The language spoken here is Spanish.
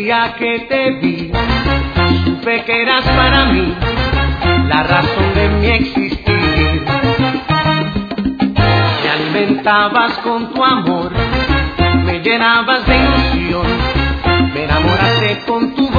día que te vi, supe que eras para mí la razón de mi existir. Me alimentabas con tu amor, me llenabas de ilusión, me enamoraste con tu